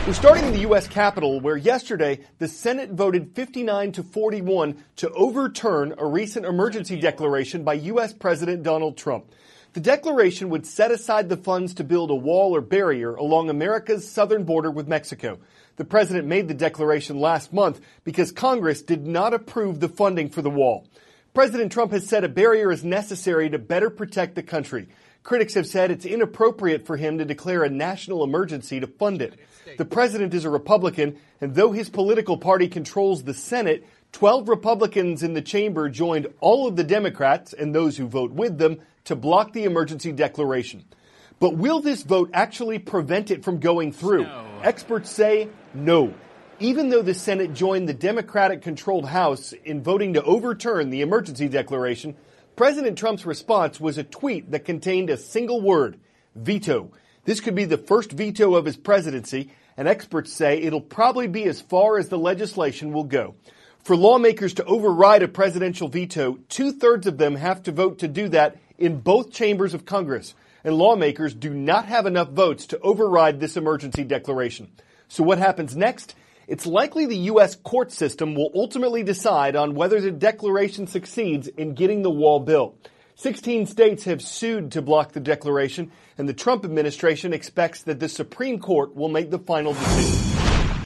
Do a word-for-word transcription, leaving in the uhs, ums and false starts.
We're starting in the U S Capitol, where yesterday the Senate voted fifty-nine to forty-one to overturn a recent emergency declaration by U S President Donald Trump. The declaration would set aside the funds to build a wall or barrier along America's southern border with Mexico. The president made the declaration last month because Congress did not approve the funding for the wall. President Trump has said a barrier is necessary to better protect the country. Critics have said it's inappropriate for him to declare a national emergency to fund it. The president is a Republican, and though his political party controls the Senate, twelve Republicans in the chamber joined all of the Democrats and those who vote with them to block the emergency declaration. But will this vote actually prevent it from going through? No. Experts say no. Even though the Senate joined the Democratic-controlled House in voting to overturn the emergency declaration, President Trump's response was a tweet that contained a single word: veto. This could be the first veto of his presidency, and experts say it'll probably be as far as the legislation will go. For lawmakers to override a presidential veto, two-thirds of them have to vote to do that in both chambers of Congress, and lawmakers do not have enough votes to override this emergency declaration. So what happens next? It's likely the U S court system will ultimately decide on whether the declaration succeeds in getting the wall built. Sixteen states have sued to block the declaration, and the Trump administration expects that the Supreme Court will make the final decision.